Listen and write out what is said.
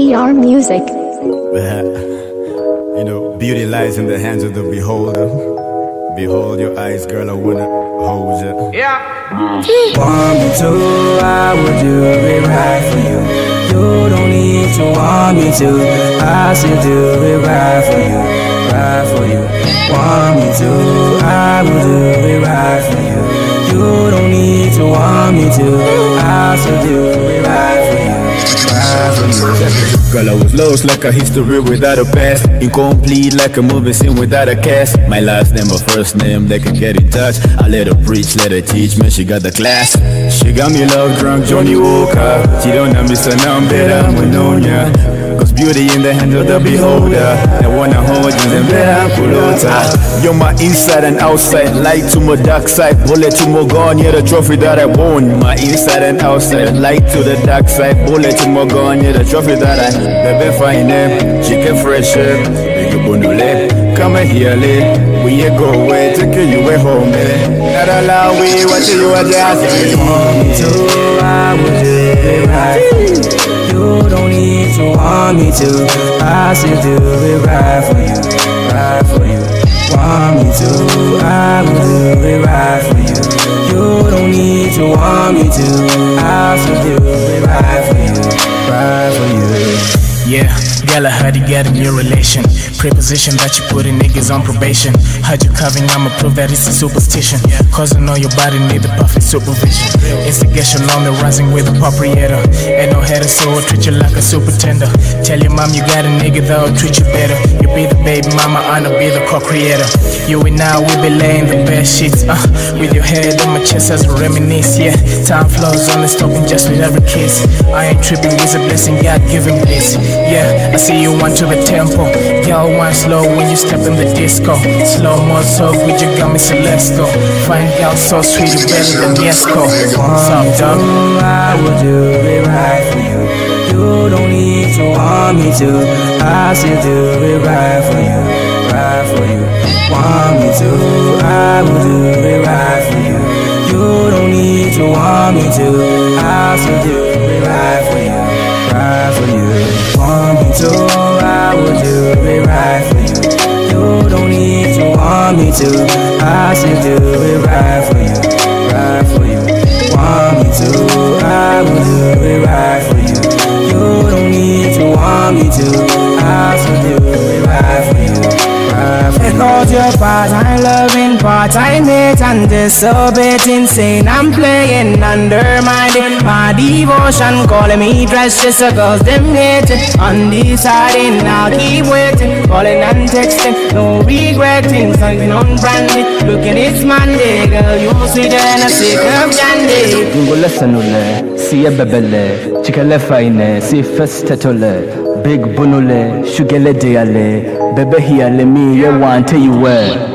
TR Music. You know, beauty lies in the hands of the beholder. Behold your eyes, girl, I wanna hold you. Yeah. Want me to, I would do it right for you. You don't need to want me to, I still do it right for you, right for you. Want me to, I would do it right for you. You don't need to want me to, I still do it right for you, right for you. Girl, I was lost like a history without a past. Incomplete like a movie scene without a cast. My last name, my first name, they can get in touch. I let her preach, let her teach, man, she got the class. She got me love drunk, Johnny Walker. She don't know me, so now I'm better, I'm known ya. Cause beauty in the hands of the beholder. They wanna hold you, then better pull out. You're my inside and outside, light to my dark side, bullet to my gun, you're the trophy that I won. My inside and outside, light to the dark side, bullet to my gun, you're the trophy that I. Baby fine, chicken fresh, big bunule, come here, we go away, take you away home, not allow we what you are just. Want me to, I would do it right for you. You don't need to want me to, I still do it right for you, right for you. Want me to, I would do it right for you. You don't need to want me to, I still do it right for you, right for you. Yeah, girl, I heard you got a new relation. Preposition that you put in niggas on probation. Heard you covering, I'ma prove that it's a superstition. Cause I know your body need the perfect supervision. Instigation on the rising with a proprietor. Ain't no header, so I'll treat you like a super tender. Tell your mom you got a nigga that'll treat you better. You be the baby mama, I'll be the co-creator. You and I, we be laying the best sheets. With your head on my chest as a reminisce, yeah. Time flows on, it's stopping just with every kiss. I ain't tripping, it's a blessing, God given bliss. Yeah, I see you want to the tempo. Y'all want slow when you step in the disco. Slow mo talk with your gummy Celesco. Find out so sweet, you better than Yesco. What's up, dog? I would do it right for you. You don't need to want me to, I still do it right for you, right for you. Want me to, I would do it right for you. You don't need to want me to, I still do it right for you, right for you. Want me to, I would do it right for you. You don't need to want me to, I still do it right for you, right for you. Want me to, I would do it right for you. You don't need to want me to, I still do it right for you, right for you. Because your part-time loving, part-time hate, and disobey insane. I'm playing, undermining my devotion, calling me dress just cause them hating. Undeciding, I'll keep waiting, calling and texting, no regretting, something on brandy. Looking, it's Monday, girl, you sweeter than a sick of candy. Gungula sanule, siya bebele, chikale faine, si festetole, big bunule, shugele deale, bebe hiale mi, you want you well.